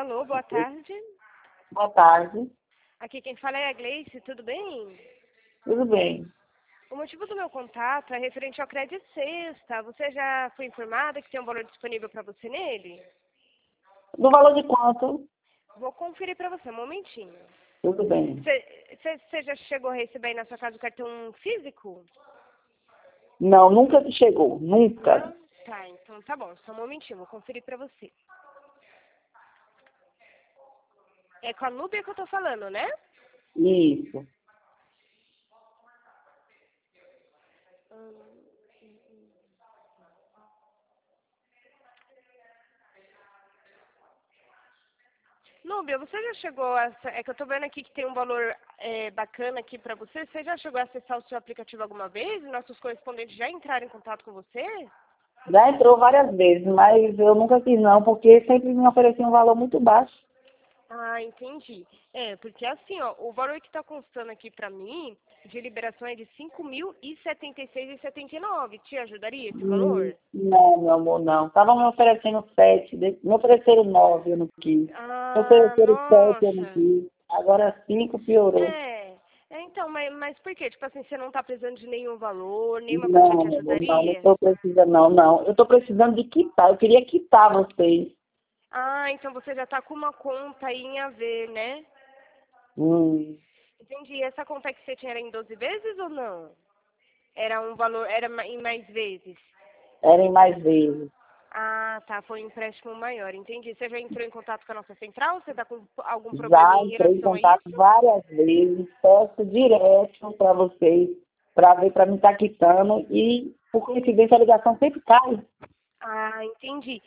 Alô, boa tarde. Boa tarde. Aqui quem fala é a Gleice, tudo bem? Tudo bem? O motivo do meu contato é referente ao crédito sexta. Você já foi informada que tem um valor disponível para você nele? Do valor de quanto? Vou conferir para você, um momentinho. Tudo bem. Você já chegou a receber aí na sua casa o cartão físico? Não, nunca chegou. Nunca. Não? Tá, então tá bom, só um momentinho, vou conferir para você. É com a Núbia que eu tô falando, né? Isso. Núbia, você já chegou a... É que eu tô vendo aqui que tem um valor bacana aqui pra você. Você já chegou a acessar o seu aplicativo alguma vez? Nossos correspondentes já entraram em contato com você? Já entrou várias vezes, mas eu nunca quis não, porque sempre me oferecia um valor muito baixo. Ah, entendi. Porque assim, ó, o valor que tá constando aqui pra mim, de liberação é de 5.076,79. Te ajudaria esse valor? Não, meu amor, não. Estavam me oferecendo 7, me ofereceram 9, eu não quis. Me Ah, ofereceram 7, eu não nossa. quis. Agora 5 piorou. Então, mas por quê? Tipo assim, você não tá precisando de nenhum valor, nenhuma quantia Não, te meu amor, não ajudaria? estou precisando, não. Eu estou precisando de quitar. Eu queria quitar vocês. Ah, então você já tá com uma conta aí em haver, né? Hum, Entendi. Essa conta que você tinha era em 12 vezes ou não? Era um valor, era em mais vezes? Era em mais vezes. Ah, tá, foi um empréstimo maior, entendi. Você já entrou em contato com a nossa central? Você tá com algum problema Já em entrei em relação a contato isso? várias vezes, peço direto para vocês, para ver, para mim estar quitando, e por coincidência a ligação sempre cai. Ah, entendi.